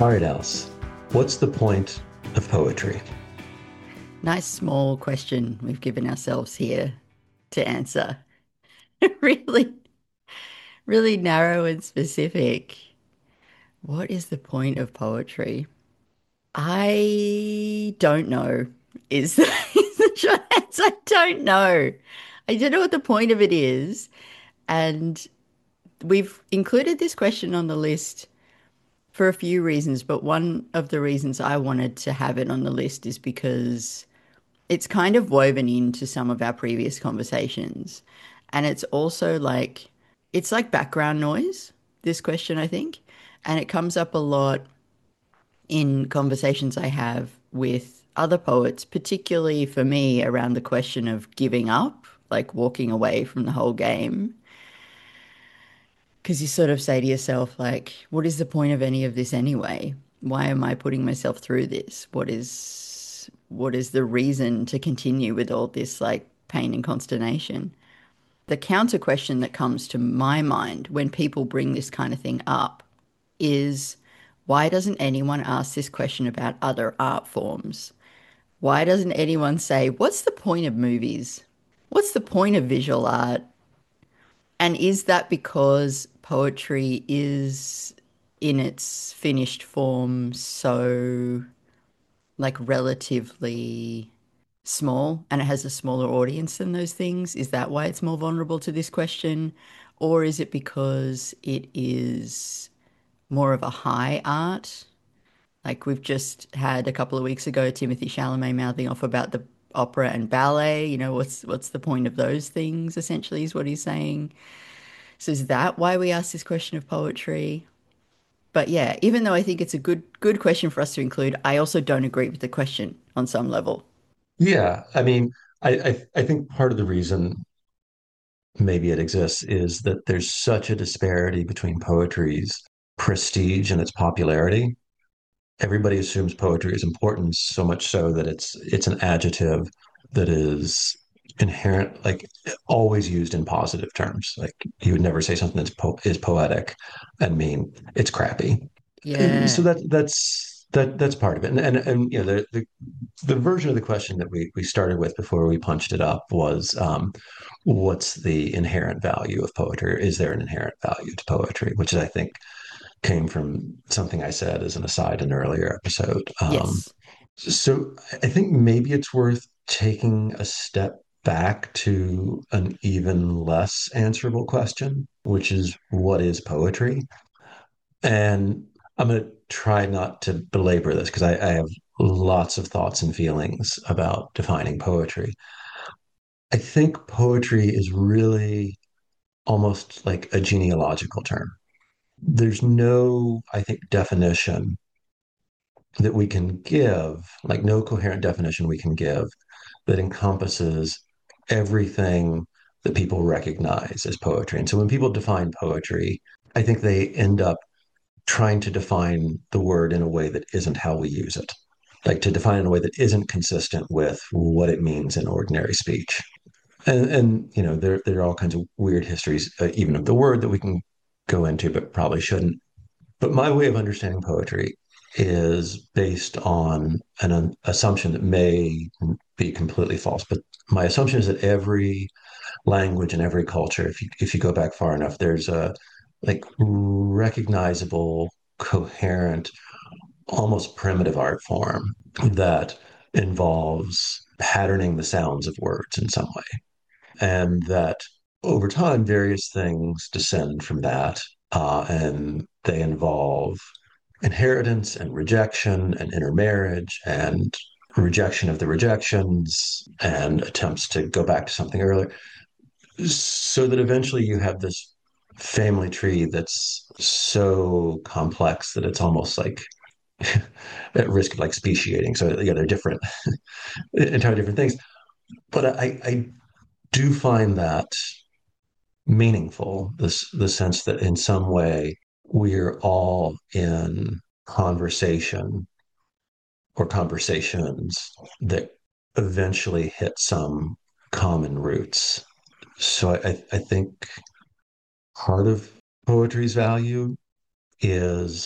All right, Alice. What's the point of poetry? Nice small question we've given ourselves here to answer. Really, really narrow and specific. What is the point of poetry? I don't know, is the, is the short answer. I don't know. I don't know what the point of it is. And we've included this question on the list for a few reasons, but one of the reasons I wanted to have it on the list is because it's kind of woven into some of our previous conversations. And it's also like, it's like background noise, this question, I think. And it comes up a lot in conversations I have with other poets, particularly for me around the question of giving up, like walking away from the whole game. Because you sort of say to yourself, like, what is the point of any of this anyway? Why am I putting myself through this? What is the reason to continue with all this like pain and consternation? The counter question that comes to my mind when people bring this kind of thing up is why doesn't anyone ask this question about other art forms? Why doesn't anyone say, what's the point of movies? What's the point of visual art? And is that because poetry is in its finished form so like relatively small and it has a smaller audience than those things? Is that why it's more vulnerable to this question? Or is it because it is more of a high art? Like we've just had a couple of weeks ago, Timothy Chalamet mouthing off about the opera and ballet. What's the point of those things, essentially, is what he's saying. So is that why we ask this question of poetry? But yeah, even though I think it's a good question for us to include, I also don't agree with the question on some level. Yeah, I mean, I think part of the reason maybe it exists is that there's such a disparity between poetry's prestige and its popularity. Everybody assumes poetry is important, so much so that it's an adjective that is inherent, like always used in positive terms. Like you would never say something is poetic and mean it's crappy. So Yeah. that's part of it. And the version of the question that we started with before we punched it up was what's the inherent value of poetry? Is there an inherent value to poetry? Which is, I think, came from something I said as an aside in an earlier episode. Yes. So I think maybe it's worth taking a step back to an even less answerable question, which is what is poetry? And I'm going to try not to belabor this because I have lots of thoughts and feelings about defining poetry. I think poetry is really almost like a genealogical term. There's no, I think, definition that we can give, like no coherent definition we can give that encompasses everything that people recognize as poetry. And so when people define poetry, I think they end up trying to define the word in a way that isn't how we use it, like to define in a way that isn't consistent with what it means in ordinary speech. And there are all kinds of weird histories, even of the word that we can go into, but probably shouldn't. But my way of understanding poetry is based on an assumption that may be completely false. But my assumption is that every language and every culture, if you go back far enough, there's a like recognizable, coherent, almost primitive art form that involves patterning the sounds of words in some way. And that over time, various things descend from that. And they involve inheritance and rejection and intermarriage and rejection of the rejections and attempts to go back to something earlier. So that eventually you have this family tree that's so complex that it's almost like at risk of like speciating. So yeah, they're different, entirely different things. But I do find that meaningful, this the sense that in some way we're all in conversation or conversations that eventually hit some common roots. So I think part of poetry's value is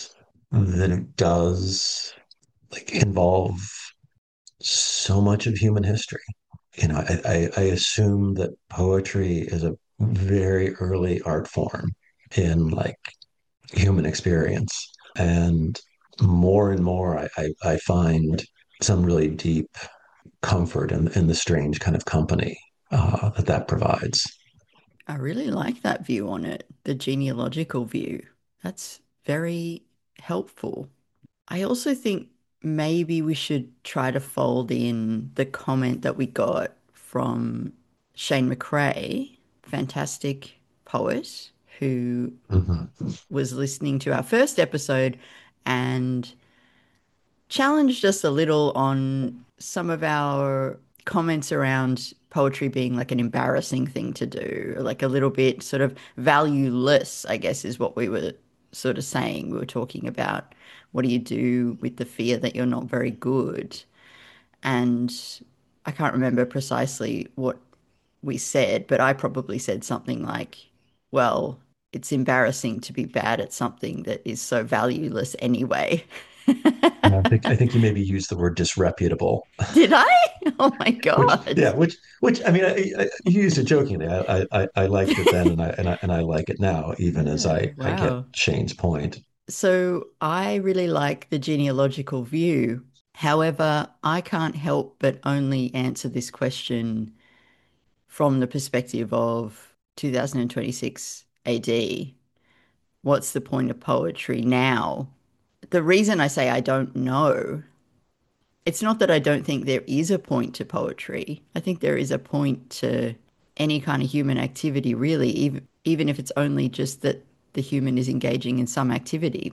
that it does like involve so much of human history. I assume that poetry is a very early art form in like human experience. And more, I find some really deep comfort in the strange kind of company that provides. I really like that view on it, the genealogical view. That's very helpful. I also think maybe we should try to fold in the comment that we got from Shane McRae, fantastic poet who Mhm. was listening to our first episode and challenged us a little on some of our comments around poetry being like an embarrassing thing to do, like a little bit sort of valueless, I guess is what we were sort of saying. We were talking about what do you do with the fear that you're not very good? And I can't remember precisely what we said, but I probably said something like, well, it's embarrassing to be bad at something that is so valueless anyway. I think you maybe used the word disreputable, Did I? Oh my which God. yeah, which I mean, you used it jokingly. I liked it then, and I like it now, even as Yeah, I get wow. Shane's point. So I really like the genealogical view. However, I can't help but only answer this question from the perspective of 2026 AD. What's the point of poetry now? The reason I say I don't know, it's not that I don't think there is a point to poetry. I think there is a point to any kind of human activity, really, even if it's only just that the human is engaging in some activity.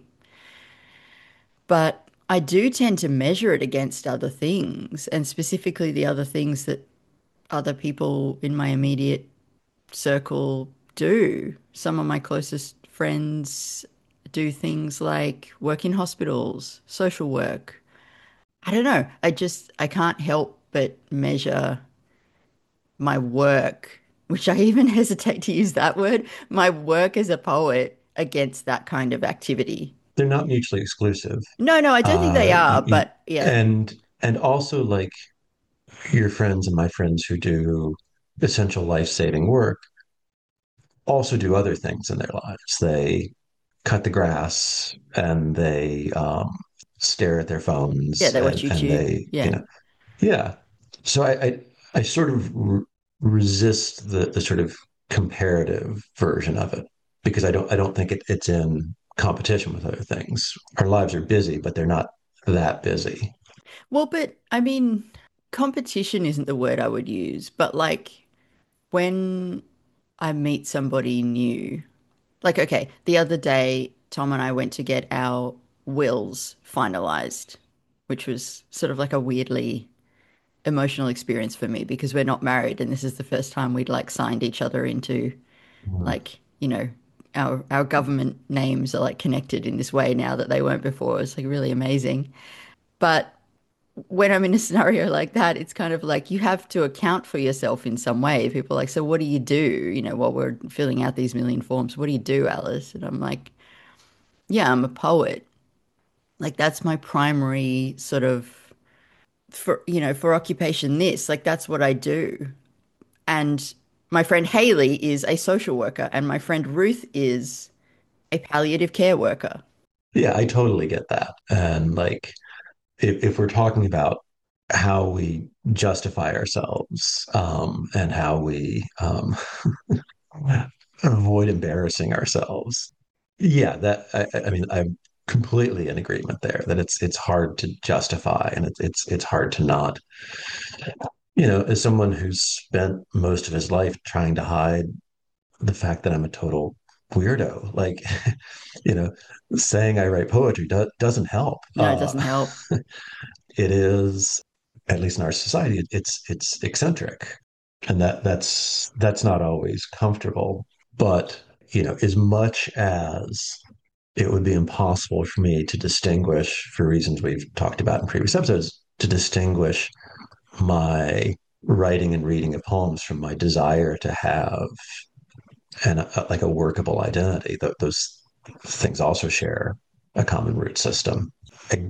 But I do tend to measure it against other things, and specifically the other things that other people in my immediate circle do. Some of my closest friends do things like work in hospitals, social work. I don't know. I can't help but measure my work, which I even hesitate to use that word, my work as a poet against that kind of activity. They're not mutually exclusive. No, no, I don't think they Uh, are, y- y- but yeah. and also like your friends and my friends who do essential life-saving work also do other things in their lives. They cut the grass and they stare at their Yeah, phones they watch and YouTube. they, Yeah. yeah. So I sort of resist the sort of comparative version of it because I don't think it's in competition with other things. Our lives are busy, but they're not that busy. Well, but I mean, competition isn't the word I would use, but like when I meet somebody new, like, okay, the other day, Tom and I went to get our wills finalized, which was sort of like a weirdly emotional experience for me because we're not married and this is the first time we'd like signed each other into Mhm. like, our government names are like connected in this way now that they weren't before. It's like really amazing. But when I'm in a scenario like that, it's kind of like you have to account for yourself in some way. People are like, so what do you do? While we're filling out these million forms, what do you do, Alice? And I'm like, yeah, I'm a poet. Like that's my primary sort of for occupation this. Like that's what I do. And my friend Haley is a social worker, and my friend Ruth is a palliative care worker. Yeah, I totally get that. And like, if we're talking about how we justify ourselves and how we avoid embarrassing ourselves, yeah, I mean, I'm completely in agreement there that it's hard to justify and it's hard to not, as someone who's spent most of his life trying to hide the fact that I'm a total weirdo, like, you know, saying I write poetry doesn't help. No, it doesn't help. It is, at least in our society, it's eccentric, and that's not always comfortable. But as much as it would be impossible for me to distinguish, for reasons we've talked about in previous episodes, to distinguish my writing and reading of poems from my desire to have like a workable identity. Those things also share. a common root system. I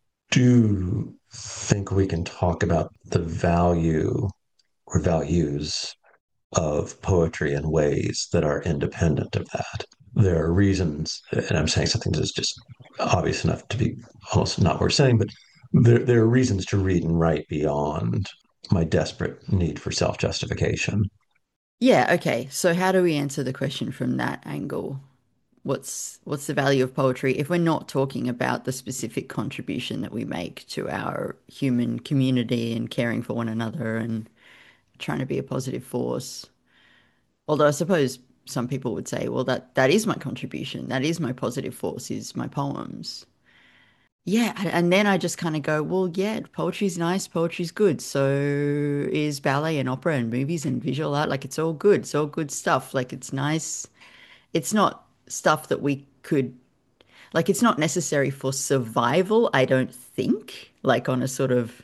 do think we can talk about the value or values of poetry in ways that are independent of that. There are reasons, and I'm saying something that's just obvious enough to be almost not worth saying, but there are reasons to read and write beyond my desperate need for self justification. Yeah, okay. So how do we answer the question from that angle? What's the value of poetry if we're not talking about the specific contribution that we make to our human community and caring for one another and trying to be a positive force? Although I suppose some people would say, well, that is my contribution. That is my positive force, is my poems. Yeah, and then I just kind of go, well, yeah, poetry's nice, poetry's good. So is ballet and opera and movies and visual art. Like it's all good. It's all good stuff. Like it's nice. It's not stuff that we could like it's not necessary for survival, I don't think, like on a sort of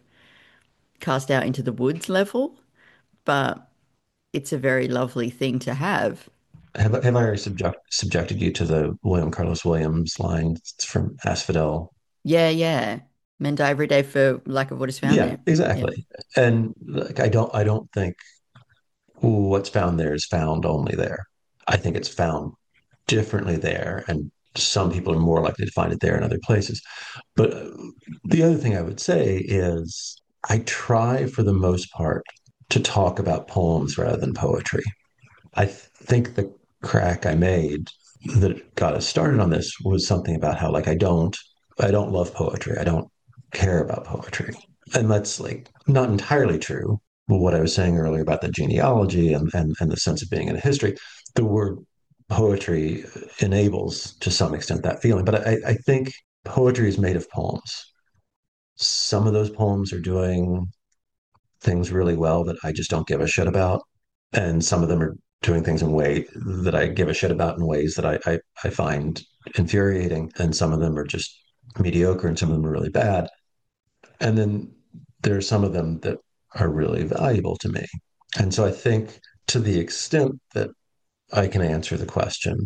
cast out into the woods level, but it's a very lovely thing to have. Have I already subjected you to the William Carlos Williams line from Asphodel? Yeah, yeah. Men die every day for lack of what is found Yeah, there. Yeah. exactly. And like, I don't think what's found there is found only there. I think it's found differently there, and some people are more likely to find it there in other places. But the other thing I would say is I try for the most part to talk about poems rather than poetry. I think the crack I made that got us started on this was something about how like I don't love poetry. I don't care about poetry. And that's like not entirely true. But what I was saying earlier about the genealogy and the sense of being in a history, the word poetry enables to some extent that feeling. But I think poetry is made of poems. Some of those poems are doing things really well that I just don't give a shit about. And some of them are doing things in way that I give a shit about in ways that I find infuriating. And some of them are just mediocre and some of them are really bad. And then there are some of them that are really valuable to me. And so I think to the extent that I can answer the question,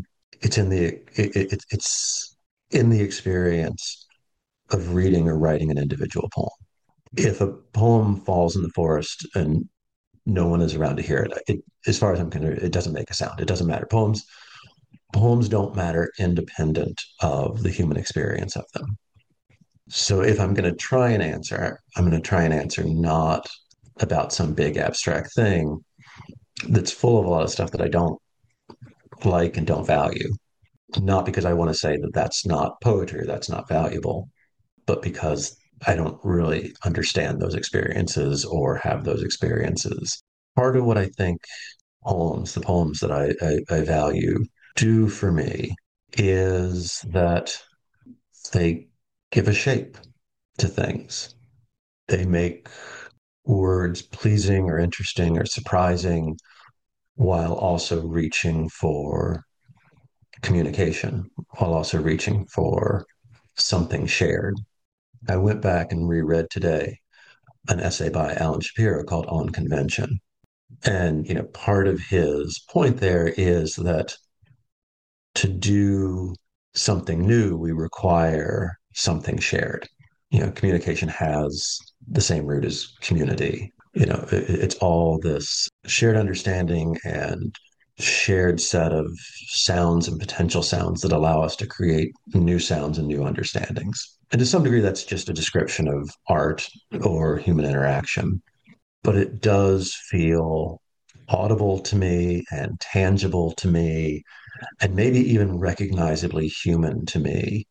it's in the experience of reading or writing an individual poem. If a poem falls in the forest and no one is around to hear it, as far as I'm concerned, it doesn't make a sound. It doesn't matter. Poems don't matter independent of the human experience of them. So if I'm going to try and answer, I'm going to try and answer not about some big abstract thing that's full of a lot of stuff that I don't like and don't value. Not because I want to say that that's not poetry or that's not valuable, but because I don't really understand those experiences or have those experiences. Part of what I think the poems that I value, do for me is that they give a shape to things. They make words pleasing or interesting or surprising while also reaching for communication, while also reaching for something shared. I went back and reread today an essay by Alan Shapiro called On Convention. And, part of his point there is that to do something new, we require something shared. Communication has the same root as community. It's all this shared understanding and shared set of sounds and potential sounds that allow us to create new sounds and new understandings. And to some degree, that's just a description of art or human interaction. But it does feel audible to me and tangible to me and maybe even recognizably human to me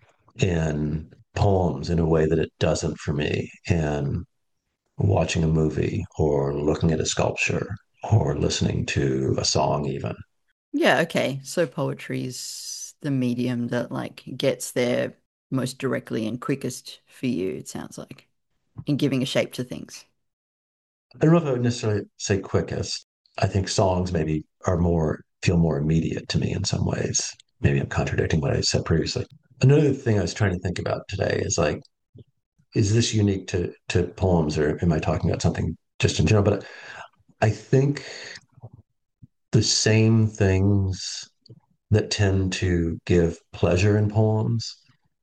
in poems in a way that it doesn't for me in watching a movie or looking at a sculpture or listening to a song even. Yeah, okay. So poetry's the medium that like gets there most directly and quickest for you, it sounds like, in giving a shape to things. I don't know if I would necessarily say quickest. I think songs maybe are more feel more immediate to me in some ways. Maybe I'm contradicting what I said previously. Another thing I was trying to think about today is like, is this unique to poems or am I talking about something just in general? But I think the same things that tend to give pleasure in poems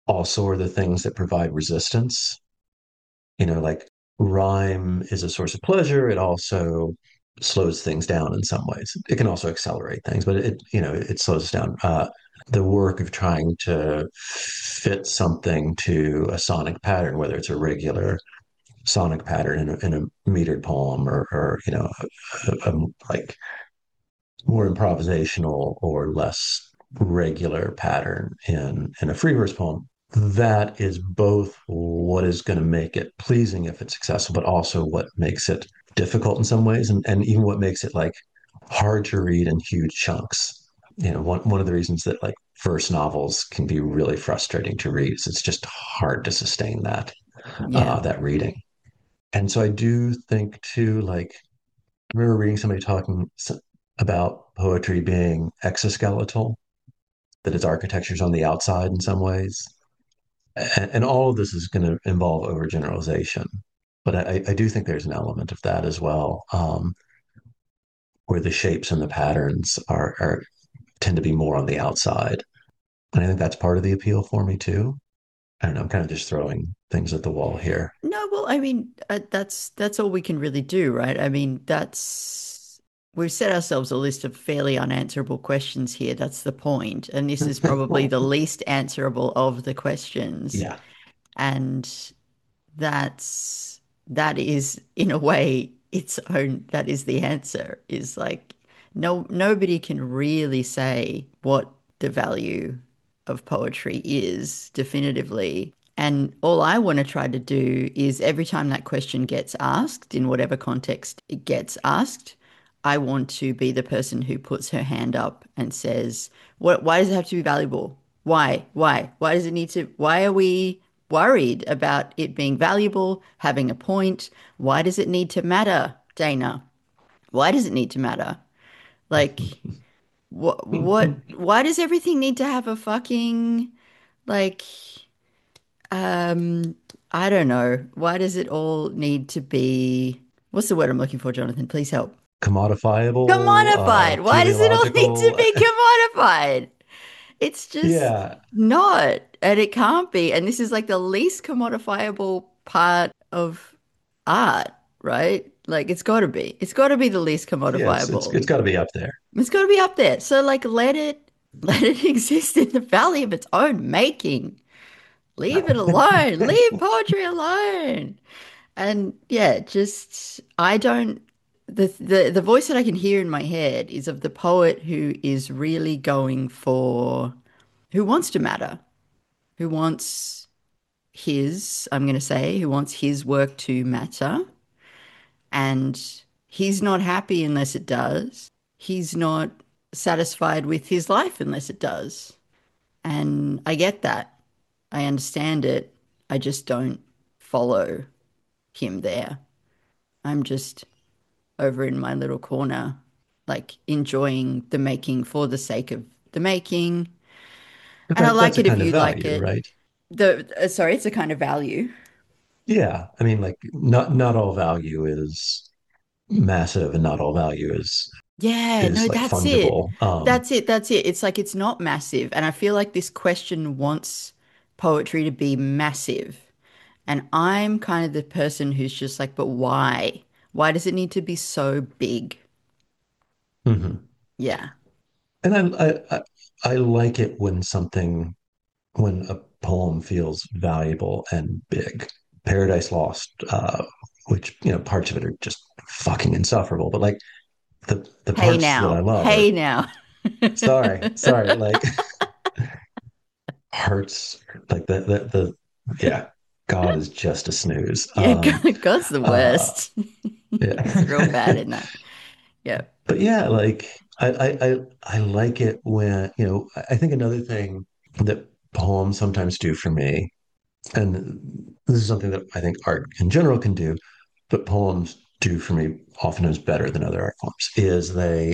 also are the things that provide resistance. Like rhyme is a source of pleasure. It also slows things down in some ways. It can also accelerate things, but it slows us down. The work of trying to fit something to a sonic pattern, whether it's a regular sonic pattern in a metered poem or like more improvisational or less regular pattern in a free verse poem, that is both what is going to make it pleasing if it's successful, but also what makes it difficult in some ways, and even what makes it like hard to read in huge chunks. One of the reasons that like verse novels can be really frustrating to read is it's just hard to sustain Yeah. that reading. And so I do think too, like I remember reading somebody talking about poetry being exoskeletal, that its architecture is on the outside in some ways. And all of this is going to involve overgeneralization. But I do think there's an element of that as well, where the shapes and the patterns are tend to be more on the outside. And I think that's part of the appeal for me too. I don't know, I'm kind of just throwing things at the wall here. No, well, I mean, that's all we can really do, right? I mean, that's we've set ourselves a list of fairly unanswerable questions here. That's the point. And this is probably the least answerable of the questions. Yeah. And that is in a way its own, that is the answer, is like nobody can really say what the value of poetry is definitively. And all I want to try to do is every time that question gets asked, in whatever context it gets asked, I want to be the person who puts her hand up and says, why does it have to be valuable? Why? Why? Why does it need to? Why are we worried about it being valuable, having a point? Why does it need to matter, Dana? Why does it need to matter? Like, why does everything need to have a fucking, like, um, I don't know. Why does it all need to be, what's the word I'm looking for, Jonathan? Please help. Commodifiable, Commodified. Why does it all need to teleological. be commodified? It's just Yeah. not, and it can't be. And this is like the least commodifiable part of art, right? Like it's got to be. It's got to be the least Yeah, it's commodifiable. it's got to be up there. It's got to be up there. So like let it exist in the valley of its own making. Leave it alone. Leave poetry alone. And yeah, just I don't the voice that I can hear in my head is of the poet who is really going for who wants to matter, who wants I'm going to say, who wants his work to matter. And he's not happy unless it does. He's not satisfied with his life unless it does. And I get that. I understand it. I just don't follow him there. I'm just over in my little corner, like enjoying the making for the sake of the making. But And I that's like a it if kind of you like value, it. right? Sorry, it's a kind of value. Yeah. I mean, like not all value is massive and not all value Yeah, is no, like that's it. fungible. That's it. That's it. It's like it's not massive. And I feel like this question wants poetry to be massive. And I'm kind of the person who's just like, but why? Why does it need to be so big? Mhm. Yeah. And I like it when a poem feels valuable and big. Paradise Lost, which parts of it are just fucking insufferable, but like the Hey parts that I now. love are Hey now. sorry, like hearts like the yeah, God is just a snooze. Yeah, God's the Uh worst. He's real bad yeah. in that. Yeah. But yeah, like I like it when, I think another thing that poems sometimes do for me, and this is something that I think art in general can do, but poems do for me oftentimes better than other art forms, is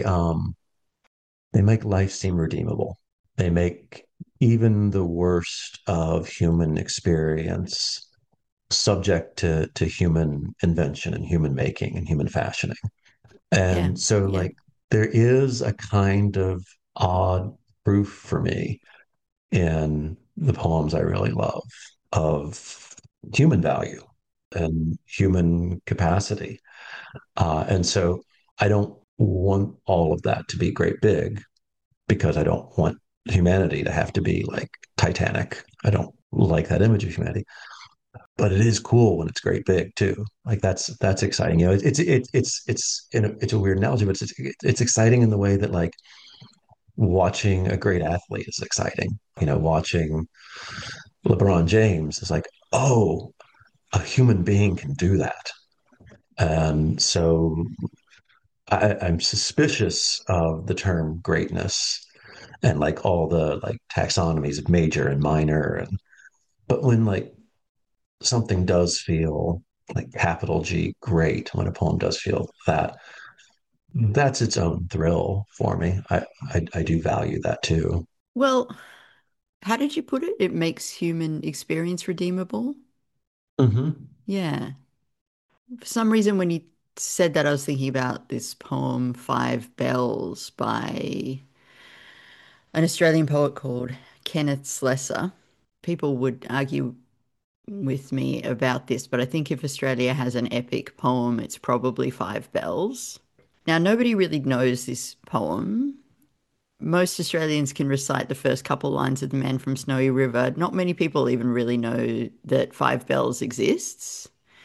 they make life seem redeemable. They make even the worst of human experience subject to human invention and human making and human fashioning. Yeah. And so, Yeah. like, there is a kind of odd proof for me in the poems I really love of human value and human capacity. And so I don't want all of that to be great big because I don't want humanity to have to be like Titanic. I don't like that image of humanity, but it is cool when it's great big too. Like that's exciting. You know, it's a weird analogy, but it's exciting in the way that like watching a great athlete is exciting. You know, watching LeBron James is like, oh, a human being can do that. And so I'm suspicious of the term greatness and like all the like taxonomies of major and minor. And but when like something does feel like capital G great, when a poem does feel that, that's its own thrill for me. I do value that too. Well, how did you put it? It makes human experience redeemable. Hmm. Yeah. For some reason, when you said that, I was thinking about this poem, Five Bells, by an Australian poet called Kenneth Slessor. People would argue with me about this, but I think if Australia has an epic poem, it's probably Five Bells. Now, nobody really knows this poem. Most Australians can recite the first couple lines of The Man from Snowy River. Not many people even really know that Five Bells exists.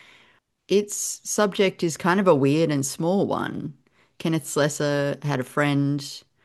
Its subject is kind of a weird and small one. Kenneth Slessor had a friend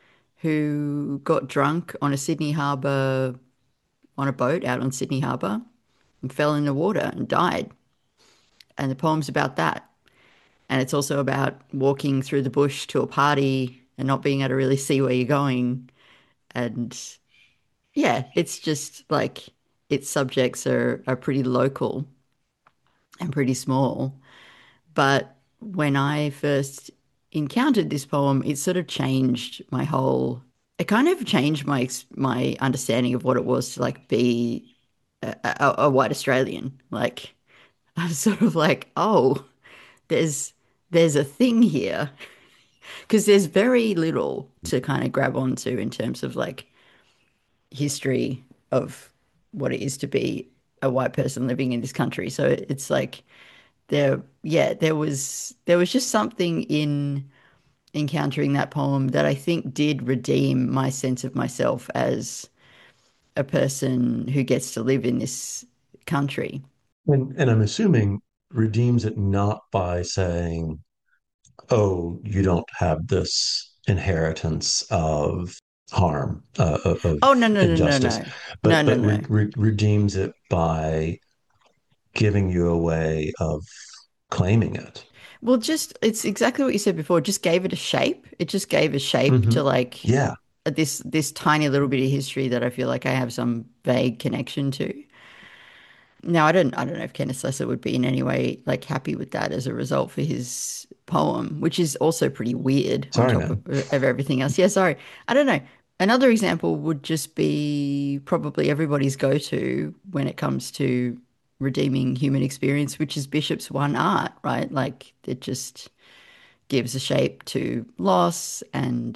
who got drunk on a Sydney Harbour, on a boat out on Sydney Harbour, and fell in the water and died. And the poem's about that. And it's also about walking through the bush to a party and not being able to really see where you're going. And yeah, it's just like its subjects are pretty local and pretty small. But when I first encountered this poem, it sort of changed my whole, it kind of changed my understanding of what it was to like be a white Australian. Like I was sort of like, oh, there's there's a thing here because there's very little to kind of grab onto in terms of like history of what it is to be a white person living in this country. So it's like yeah, there was just something in encountering that poem that I think did redeem my sense of myself as a person who gets to live in this country. And I'm assuming redeems it not by saying, oh, you don't have this inheritance of harm, of Oh, no, no, no, no, injustice, no. No, no, but no. redeems it by giving you a way of claiming it. Well, just it's exactly what you said before. It just gave it a shape. It just gave a shape Hmm. to like Yeah. this tiny little bit of history that I feel like I have some vague connection to. Now, I don't know if Kenneth Slessor would be in any way like happy with that as a result for his poem, which is also pretty weird on Sorry, top man. of everything else. Yeah, sorry. I don't know. Another example would just be probably everybody's go-to when it comes to redeeming human experience, which is Bishop's One Art, right? Like it just gives a shape to loss, and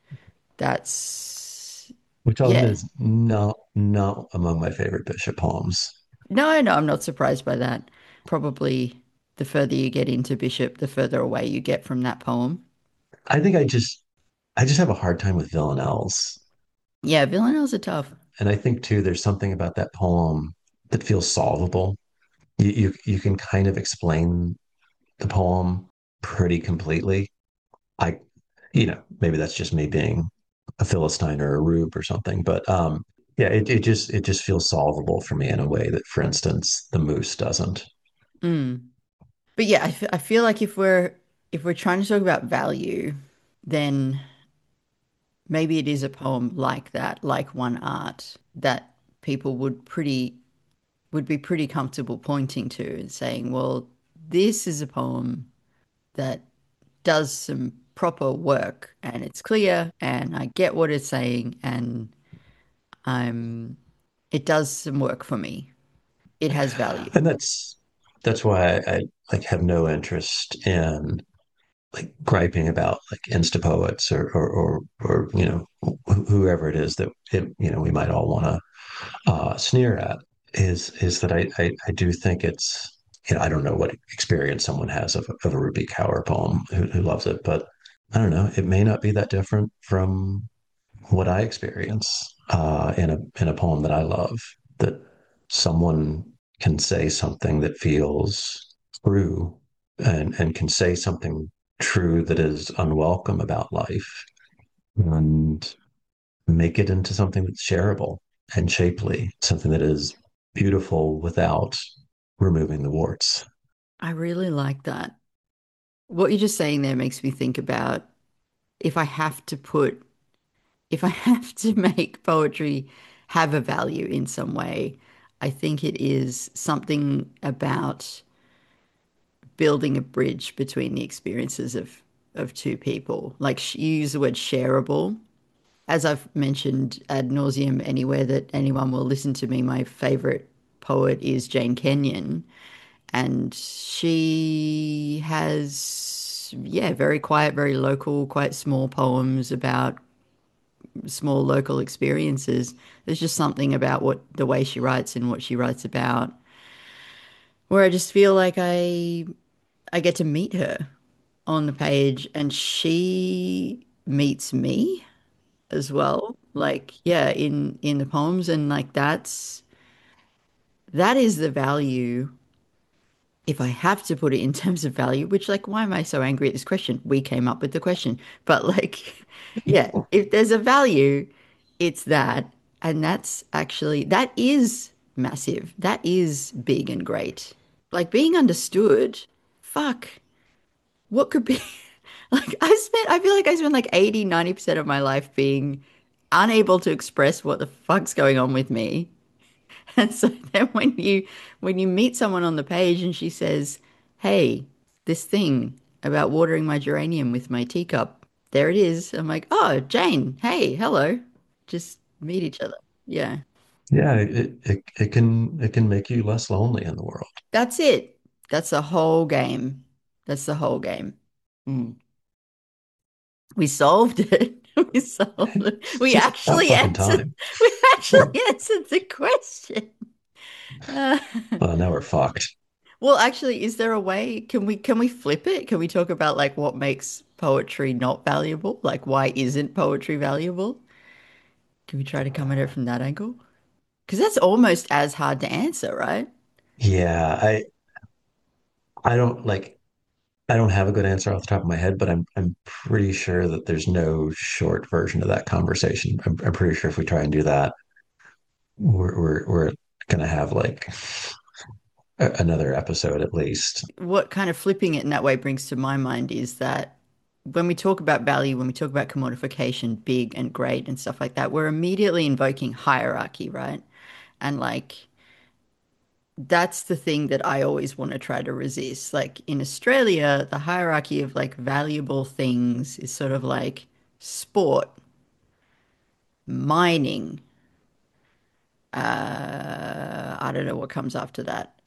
that's Which I'll admit yeah. is not among my favorite Bishop poems. No, no, I'm not surprised by that. Probably the further you get into Bishop, the further away you get from that poem. I think I just have a hard time with villanelles. Yeah, villanelles are tough. And I think too, there's something about that poem that feels solvable. You can kind of explain the poem pretty completely. I, maybe that's just me being a Philistine or a Rube or something, but yeah, it just feels solvable for me in a way that, for instance, the Moose doesn't. Mm. But yeah, I feel like if we're trying to talk about value, then maybe it is a poem like that, like One Art, that people would be pretty comfortable pointing to and saying, well, this is a poem that does some proper work and it's clear and I get what it's saying and I'm it does some work for me. It has value. And that's why I like have no interest in like griping about like Instapoets or whoever it is that we might all want to sneer at is that I do think it's I don't know what experience someone has of a Ruby Kaur poem who loves it, but I don't know, it may not be that different from what I experience in a poem that I love, that someone can say something that feels true and can say something true that is unwelcome about life and make it into something that's shareable and shapely, something that is beautiful without removing the warts. I really like that. What you're just saying there makes me think about if I have to put, if I have to make poetry have a value in some way, I think it is something about building a bridge between the experiences of two people. Like you use the word shareable. As I've mentioned ad nauseum anywhere that anyone will listen to me, my favorite poet is Jane Kenyon. And she has, yeah, very quiet, very local, quite small poems about small local experiences. There's just something about what the way she writes and what she writes about where I just feel like I get to meet her on the page and she meets me as well. Like, yeah, in the poems and like that is the value if I have to put it in terms of value, which like why am I so angry at this question? We came up with the question. But like yeah, if there's a value, it's that. And that's actually that is massive. That is big and great. Like being understood, fuck, what could be like I feel like I spent like 80, 90% of my life being unable to express what the fuck's going on with me. And so then when you meet someone on the page and she says, "Hey, this thing about watering my geranium with my teacup, there it is." I'm like, "Oh, Jane, hey, hello." Just meet each other. Yeah. Yeah, it can make you less lonely in the world. That's it. That's the whole game. That's the whole game. Mm. We solved it. We solved it. It's We just about actually fucking answered. time. We actually answered the question. Uh, Well, now we're fucked. well, actually, is there a way? Can we flip it? Can we talk about like what makes poetry not valuable? Like why isn't poetry valuable? Can we try to come at it from that angle? Because that's almost as hard to answer, right? Yeah, I don't like I don't have a good answer off the top of my head, but I'm pretty sure that there's no short version of that conversation. I'm pretty sure if we try and do that, we're gonna have like another episode at least. What kind of flipping it in that way brings to my mind is that when we talk about value, when we talk about commodification, big and great and stuff like that, we're immediately invoking hierarchy, right? And like that's the thing that I always want to try to resist. Like in Australia, the hierarchy of like valuable things is sort of like sport, mining, I don't know what comes after that.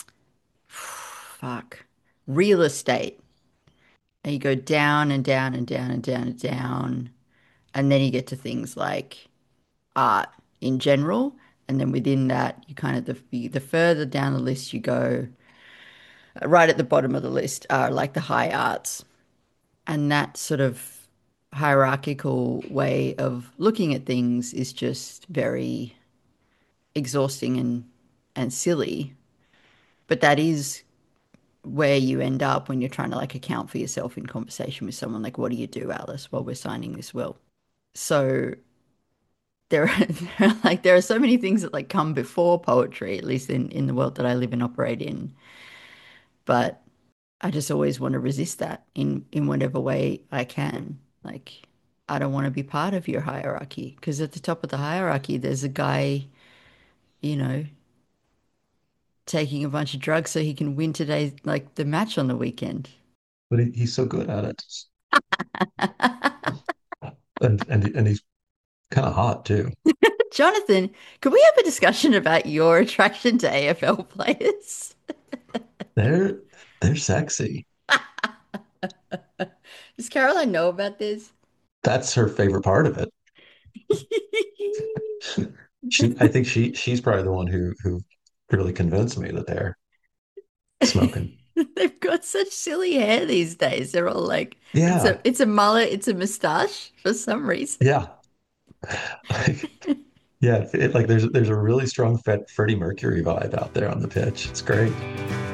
Fuck. Real estate. And you go down and down and down and down and down. And then you get to things like art in general. And then within that, you kind of the further down the list you go, right at the bottom of the list are like the high arts. And that sort of hierarchical way of looking at things is just very exhausting and silly. But that is where you end up when you're trying to like account for yourself in conversation with someone. Like, what do you do, Alice, while we're signing this will? So there are so many things that like come before poetry, at least in the world that I live and operate in. But I just always want to resist that in whatever way I can. Like I don't want to be part of your hierarchy because at the top of the hierarchy there's a guy, you know, taking a bunch of drugs so he can win today like the match on the weekend. But he's so good at it, and he's kind of hot too. Jonathan, could we have a discussion about your attraction to AFL players? They're they're sexy. Does Caroline know about this? That's her favorite part of it. I think she's probably the one who really convinced me that they're smoking. They've got such silly hair these days. They're all like, Yeah, it's a mullet, it's a mustache for some reason. yeah, like, yeah. Like there's a really strong Freddie Mercury vibe out there on the pitch. It's great.